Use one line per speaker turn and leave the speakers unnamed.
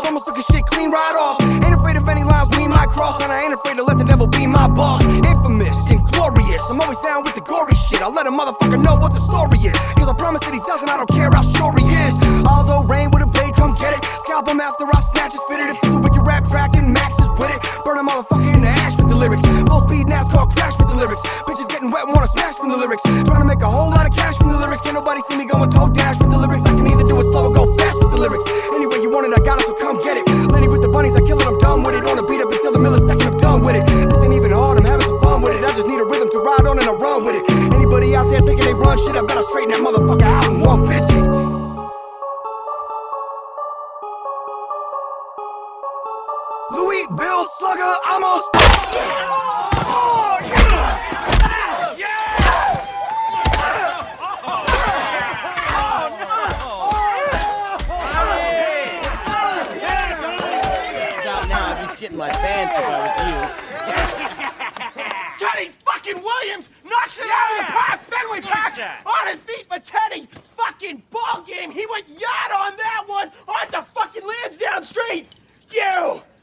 boss, almost took a shit clean right off. Ain't afraid of any lines we might cross, and I ain't afraid to let the devil be my boss. Infamous and glorious, I'm always down with the gory shit. I'll let a motherfucker know what the story is, cause I promise that he doesn't, I don't care how sure he is. Although rain with a blade, come get it. Scalp him after I snatch his fitted. If you with your rap track and Max is with it, burn a motherfucker in the ash with the lyrics. Full speed NASCAR crash with the lyrics. Bitches getting wet, wanna smash from the lyrics. Trying to make a whole lot of cash from the lyrics. Can't nobody see me going toe dash with the lyrics. I can either do it slow or go fast with the lyrics. Anyway you want it, I got it, so come get it. Lenny with the bunnies, I kill it, I'm done with it. On a beat up until the millisecond, I'm done with it. This ain't even hard, I'm having some fun with it. I just need a rhythm to ride on and I run with it. Anybody out there thinking they run shit, I better straighten that motherfucker out in one visit. Louisville Slugger, almost. Oh, yeah! Yeah!
Now I'd be shitting my pants if I was you.
Teddy fucking Williams knocks it out of the park. Fenway Park on his feet for Teddy. Fucking ball game. He went yard on that one onto fucking Lansdowne Street. You.